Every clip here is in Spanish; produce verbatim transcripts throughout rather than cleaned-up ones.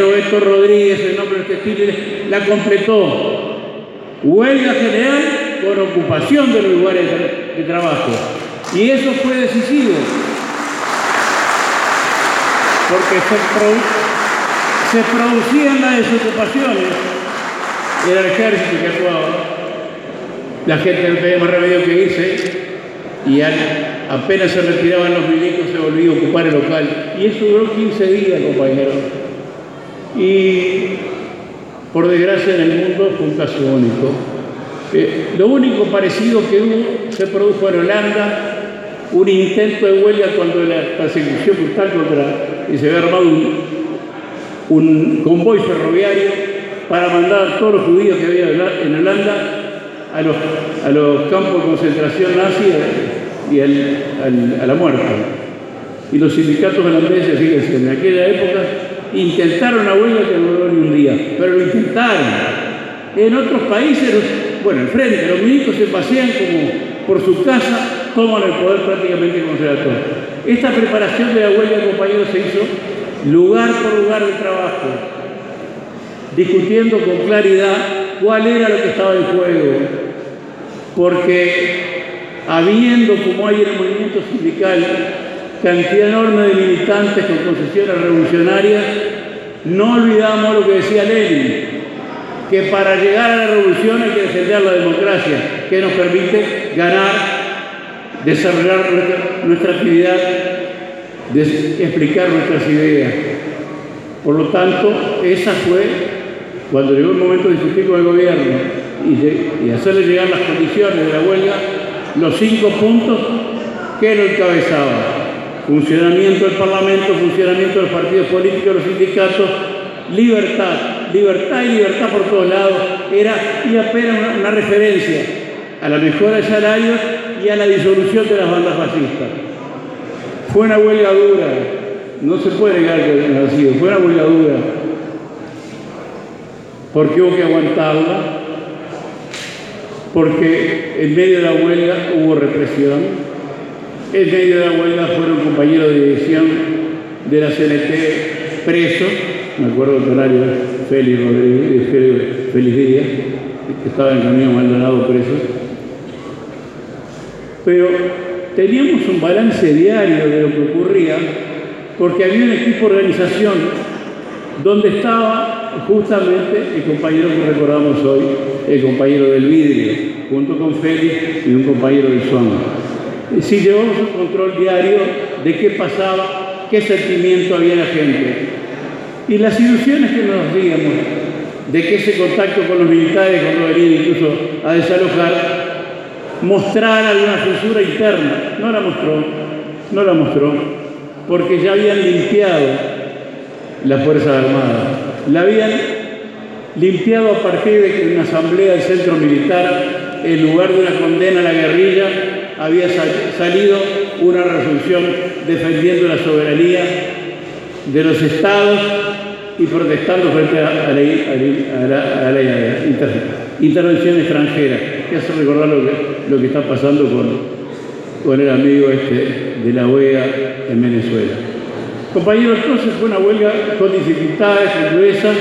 compañero Héctor Rodríguez, el nombre del textil, la completó. Huelga general con ocupación de los lugares de, de trabajo. Y eso fue decisivo, porque se, produ se producían las desocupaciones. Era el ejército que actuaba. La gente no tenía más remedio que irse, y al, apenas se retiraban los milicos se volvía a ocupar el local. Y eso duró quince días, compañeros. Y por desgracia en el mundo fue un caso único. Eh, lo único parecido que hubo se produjo en Holanda, un intento de huelga cuando la persecución brutal contra, y se había armado un, un convoy ferroviario para mandar a todos los judíos que había en Holanda a los, a los campos de concentración nazi y al, al, a la muerte. Y los sindicatos holandeses, fíjense, en aquella época intentaron una huelga que no duró ni un día, pero lo intentaron. En otros países, bueno, enfrente, los milicos se pasean como por su casa, toman el poder prácticamente como se da todo. Esta preparación de la huelga, compañeros, se hizo lugar por lugar de trabajo, discutiendo con claridad cuál era lo que estaba en juego, porque habiendo, como hay en el movimiento sindical, cantidad enorme de militantes con concesiones revolucionarias, no olvidamos lo que decía Lenin, que para llegar a la revolución hay que defender la democracia, que nos permite ganar, desarrollar nuestra, nuestra actividad, explicar nuestras ideas. Por lo tanto, esa fue, cuando llegó el momento de discutir con el gobierno y, y hacerle llegar las condiciones de la huelga, los cinco puntos que lo encabezaban: funcionamiento del Parlamento, funcionamiento de los partidos políticos, los sindicatos, libertad, libertad y libertad por todos lados. Era y apenas una, una referencia a la mejora de salarios y a la disolución de las bandas fascistas. Fue una huelga dura, no se puede negar que no ha sido, fue una huelga dura, porque hubo que aguantarla, porque en medio de la huelga hubo represión, en medio de la huelga fueron compañeros de dirección de la C N T presos, me acuerdo del horario, Félix Rodríguez, Félix Díaz, que estaba en Camino Maldonado preso. Pero teníamos un balance diario de lo que ocurría, porque había un equipo de organización donde estaba justamente el compañero que recordamos hoy, el compañero del vidrio, junto con Félix y un compañero del Swan. Si llevamos un control diario de qué pasaba, qué sentimiento había en la gente. Y las ilusiones que nos hacíamos de que ese contacto con los militares, cuando venían incluso a desalojar, mostrar alguna censura interna. No la mostró, no la mostró, porque ya habían limpiado las Fuerzas Armadas. La habían limpiado a partir de que en una asamblea del centro militar, en lugar de una condena a la guerrilla, había sal salido una resolución defendiendo la soberanía de los estados y protestando frente a la, a la, a la, a la inter, intervención extranjera, que hace recordar lo que, lo que está pasando con, con el amigo este de la O E A en Venezuela. Compañeros, entonces fue una huelga con dificultades, con durezas,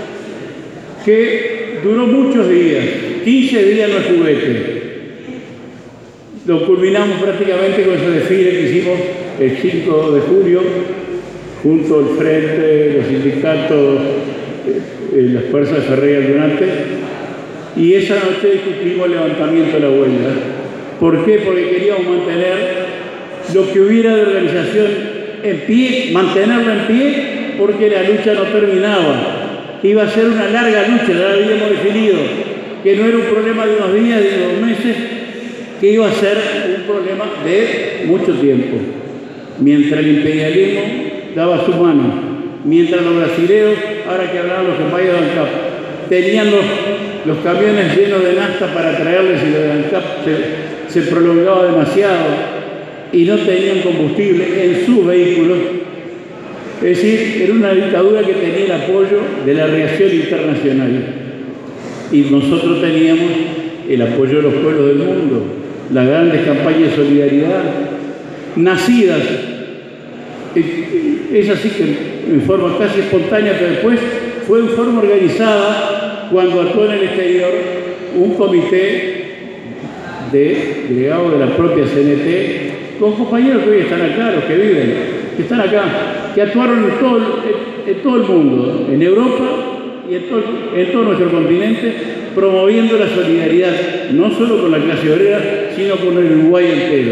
que duró muchos días, quince días no es juguete. Lo culminamos prácticamente con ese desfile que hicimos el cinco de julio, junto al Frente, los sindicatos, eh, las fuerzas ferroviarias durante, y esa noche discutimos el levantamiento de la huelga. ¿Por qué? Porque queríamos mantener lo que hubiera de organización en pie, mantenerlo en pie, porque la lucha no terminaba. Iba a ser una larga lucha, ya lo habíamos definido, que no era un problema de unos días, de unos meses, que iba a ser un problema de mucho tiempo. Mientras el imperialismo daba su mano, mientras los brasileños, ahora que hablaban los compañeros de ANCAP, tenían los, los camiones llenos de nafta para traerles y lo de ANCAP se, se prolongaba demasiado y no tenían combustible en sus vehículos. Es decir, era una dictadura que tenía el apoyo de la reacción internacional y nosotros teníamos el apoyo de los pueblos del mundo, las grandes campañas de solidaridad nacidas. Es así que en forma casi espontánea, pero después fue en forma organizada cuando actuó en el exterior un comité de delegados de la propia C N T, con compañeros que hoy están acá, los que viven, que están acá, que actuaron en todo, en, en todo el mundo, en Europa y en todo, en todo nuestro continente, promoviendo la solidaridad, no solo con la clase obrera, sino con el Uruguay entero.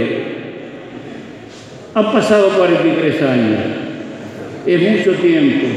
Han pasado cuarenta y tres años, es mucho tiempo.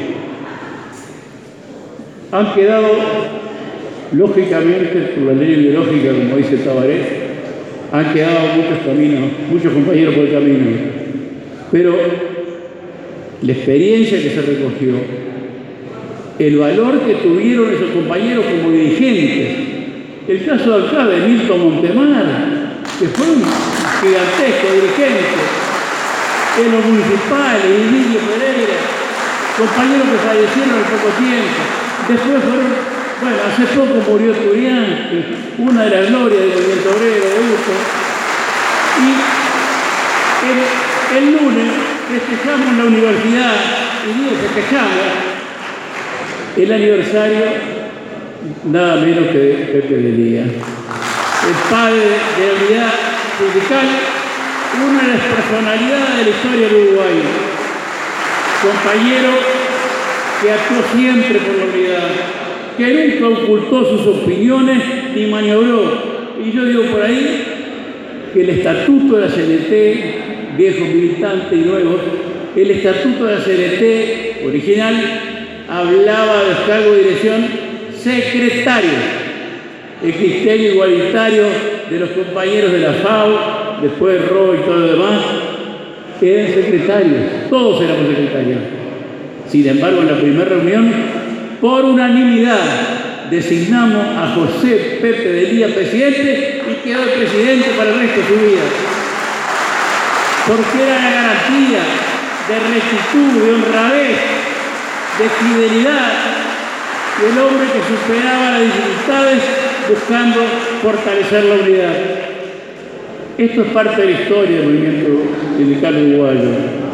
Han quedado, lógicamente, por la ley biológica, como dice Tabaré, han quedado muchos caminos, muchos compañeros por el camino. Pero la experiencia que se recogió, el valor que tuvieron esos compañeros como dirigentes, el caso de acá de Milton Montemar, que fue un gigantesco dirigente, en los municipales, Emilio Pereira, compañeros que fallecieron en poco tiempo. Después fueron, bueno, hace poco murió Turián, una de las glorias del movimiento obrero de Uso. Y el, el lunes festejamos en la universidad, y digo festejamos, el aniversario nada menos que de Pepe Delía, el padre de la unidad sindical, una de las personalidades de la historia del Uruguay, compañero que actuó siempre por la unidad, que nunca ocultó sus opiniones ni maniobró. Y yo digo por ahí que el estatuto de la C N T, viejos militantes y nuevos, el estatuto de la C N T original hablaba de los cargos de dirección secretarios, el criterio igualitario de los compañeros de la F A U, después de R O y todo lo demás, eran secretarios, todos éramos secretarios. Sin embargo, en la primera reunión, por unanimidad, designamos a José Pepe Delía presidente y quedó el presidente para el resto de su vida. Porque era la garantía de rectitud, de honradez, de fidelidad, y el hombre que superaba las dificultades buscando fortalecer la unidad. Esto es parte de la historia del movimiento sindical uruguayo.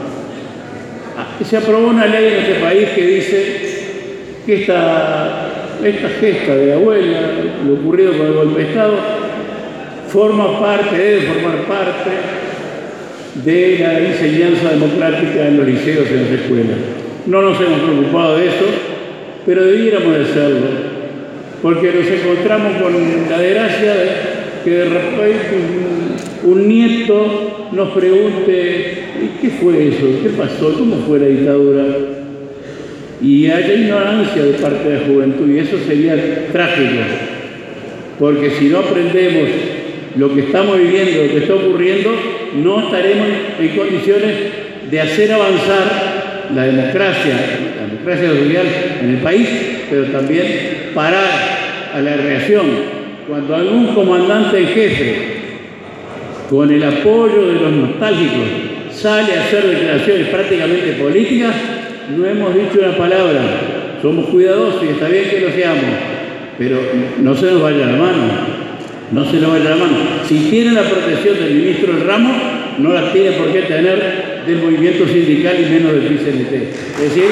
Se aprobó una ley en este país que dice que esta, esta gesta de la huelga, lo ocurrido con el golpe de Estado, forma parte, debe formar parte de la enseñanza democrática en los liceos y en las escuelas. No nos hemos preocupado de eso, pero debiéramos de hacerlo, porque nos encontramos con la desgracia de que de repente un, un nieto nos pregunte ¿qué fue eso? ¿Qué pasó? ¿Cómo fue la dictadura? Y hay ignorancia de parte de la juventud, y eso sería trágico, porque si no aprendemos lo que estamos viviendo, lo que está ocurriendo, no estaremos en condiciones de hacer avanzar la democracia, la democracia social en el país, pero también parar a la reacción. Cuando algún comandante en jefe, con el apoyo de los nostálgicos, sale a hacer declaraciones prácticamente políticas, no hemos dicho una palabra. Somos cuidadosos y está bien que lo seamos, pero no se nos vaya la mano, no se nos vaya la mano. Si tiene la protección del ministro del ramo, no la tiene por qué tener del movimiento sindical y menos del P C N T. Es decir,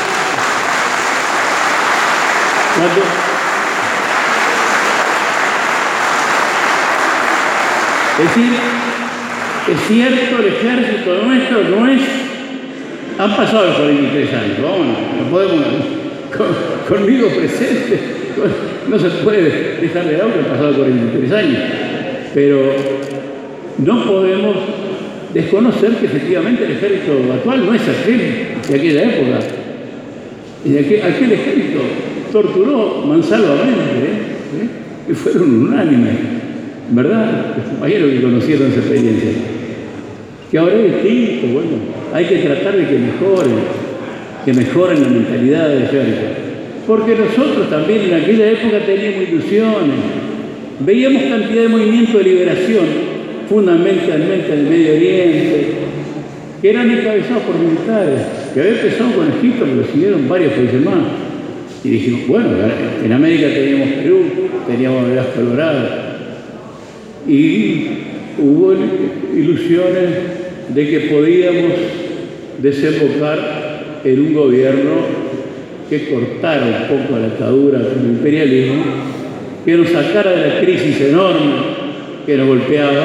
cuando, es decir, es cierto, el ejército nuestro no es... Han pasado los cuarenta y tres años, vámonos, no podemos... Con, conmigo presente, con, no se puede dejar de lado que han pasado cuarenta y tres años, pero no podemos desconocer que efectivamente el ejército actual no es aquel de aquella época. Y aquel, aquel ejército torturó mansalvamente, ¿eh? ¿Eh? Y fueron unánimes, ¿verdad? Los compañeros que conocieron esa experiencia. Que ahora es distinto, bueno, hay que tratar de que mejoren, que mejoren la mentalidad del ejército. Porque nosotros también en aquella época teníamos ilusiones, veíamos cantidad de movimientos de liberación, fundamentalmente en el Medio Oriente, que eran encabezados por militares, que había empezado con Egipto, pero siguieron varios países más. Y dijimos, bueno, en América teníamos Perú, teníamos Velasco Alvarado, y hubo ilusiones de que podíamos desembocar en un gobierno que cortara un poco la atadura del imperialismo, que nos sacara de la crisis enorme que nos golpeaba,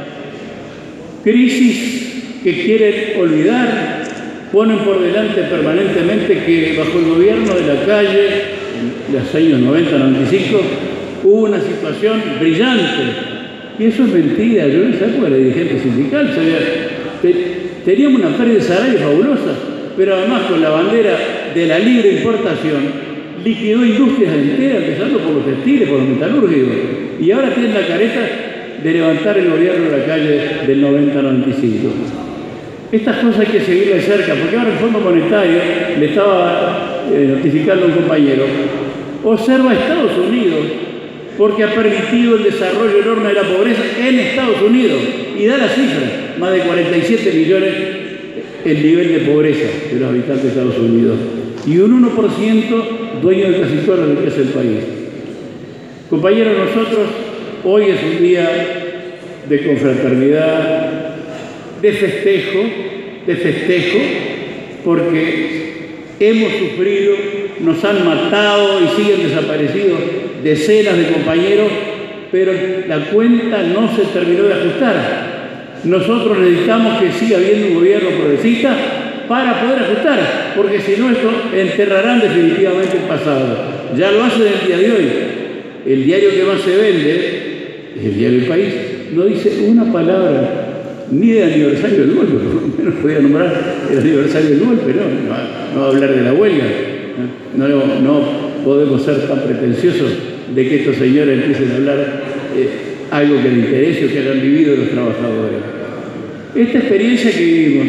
crisis que quieren olvidar, ponen por delante permanentemente que bajo el gobierno de la Calle, en los años noventa noventa y cinco, hubo una situación brillante. Y eso es mentira. Yo en esa época era dirigente sindical, sabía, te, teníamos una pérdida de salario fabulosa, pero además con la bandera de la libre importación liquidó industrias enteras, empezando por los textiles, por los metalúrgicos, y ahora tienen la careta de levantar el gobierno de la Calle del noventa noventa y cinco. Estas cosas hay que seguirlas de cerca, porque ahora el Fondo Monetario, le estaba eh, notificando a un compañero, observa a Estados Unidos, porque ha permitido el desarrollo enorme de la pobreza en Estados Unidos, y da la cifra, más de cuarenta y siete millones el nivel de pobreza de los habitantes de Estados Unidos, y un uno por ciento dueño de casi toda la riqueza del país. Compañeros, nosotros, hoy es un día de confraternidad, de festejo, de festejo, porque hemos sufrido, nos han matado y siguen desaparecidos decenas de compañeros, pero la cuenta no se terminó de ajustar. Nosotros necesitamos que siga habiendo un gobierno progresista para poder ajustar, porque si no, esto enterrarán definitivamente el pasado. Ya lo hacen el día de hoy. El diario que más se vende es el diario del País. No dice una palabra ni de aniversario del golpe, por lo menos podía nombrar el aniversario del golpe, no, no, no hablar de la huelga. No, no, no podemos ser tan pretenciosos de que estos señores empiecen a hablar eh, algo que les interese o que hayan vivido los trabajadores. Esta experiencia que vivimos,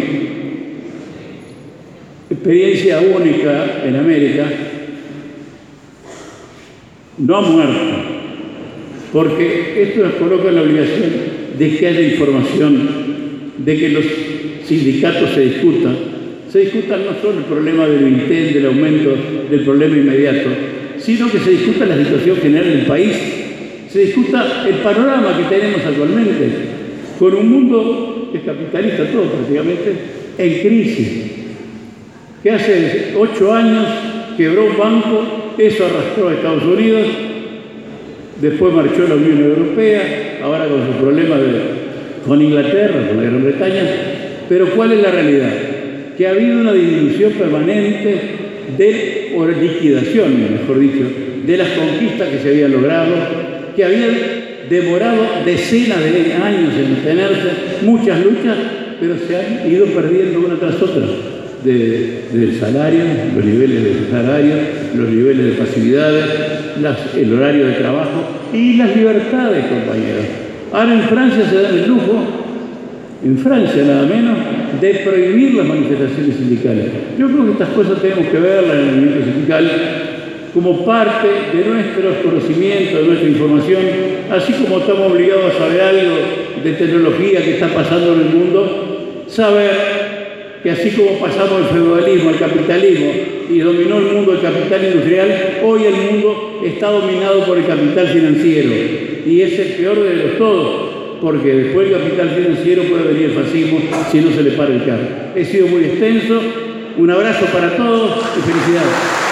experiencia única en América, no ha muerto, porque esto nos coloca en la obligación de que haya información, de que los sindicatos se discutan, se discutan no solo el problema del Intel, del aumento del problema inmediato, sino que se discuta la situación general del país, se discuta el panorama que tenemos actualmente, con un mundo que es capitalista todo prácticamente, en crisis, que hace ocho años quebró un banco, eso arrastró a Estados Unidos, después marchó la Unión Europea, ahora con sus problemas de, con Inglaterra, con la Gran Bretaña, pero ¿cuál es la realidad? Que ha habido una disminución permanente de, o liquidación, mejor dicho, de las conquistas que se habían logrado, que habían demorado decenas de años en mantenerse, muchas luchas, pero se han ido perdiendo una tras otra. De, del salario, los niveles de salario, los niveles de pasividades, las, el horario de trabajo y las libertades, compañeros. Ahora en Francia se dan el lujo, en Francia nada menos, de prohibir las manifestaciones sindicales. Yo creo que estas cosas tenemos que verlas en el movimiento sindical como parte de nuestros conocimientos, de nuestra información, así como estamos obligados a saber algo de tecnología que está pasando en el mundo, saber que así como pasamos del feudalismo al capitalismo y dominó el mundo el capital industrial, hoy el mundo está dominado por el capital financiero. Y es el peor de los todos, porque después del capital financiero puede venir el fascismo si no se le para el carro. He sido muy extenso, un abrazo para todos y felicidades.